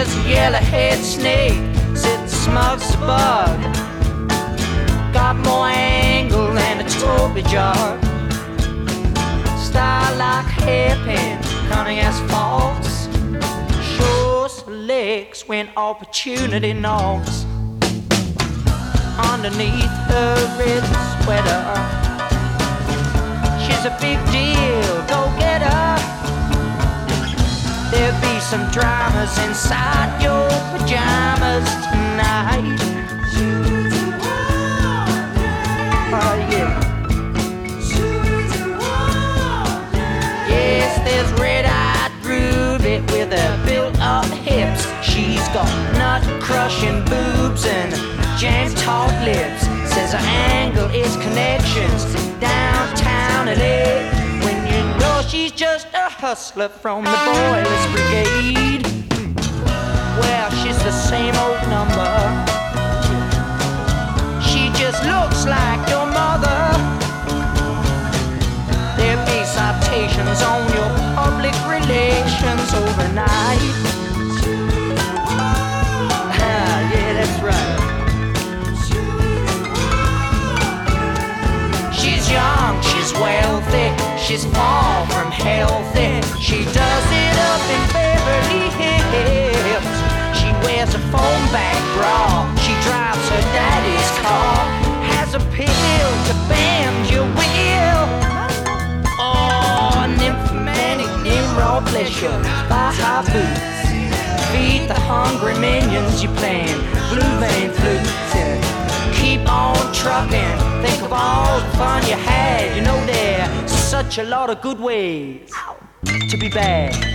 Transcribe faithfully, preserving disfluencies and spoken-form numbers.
There's a yellow-head snake sitting smug as a bug, got more angle than a Toby jar. Style like a hairpin, cunning as false, shows her legs when opportunity knocks. Underneath her red sweater, she's a big deal, go get her. There'll be some dramas inside your pajamas tonight. Oh yeah. Yes, there's red-eyed Ruby with her built-up hips. She's got nut-crushing boobs and jam-taut lips. Says her angle is connections downtown L A. When you know she's just a hustler from the Boyless Brigade. Well, she's the same old number. She just looks like your mother. There'll be citations on your public relations overnight. Ah, yeah, that's right. She's young, she's wealthy, she's far from healthy. She does it up in Beverly Hills. She wears a foam back bra, she drives her daddy's car, has a pill to bend your will. Oh, nymphomanic Nimrod pleasure by high boots. Feed the hungry minions you plan, blue vein flutes. Keep on trucking, think of all the fun you had. You know there's such a lot of good ways to be bad.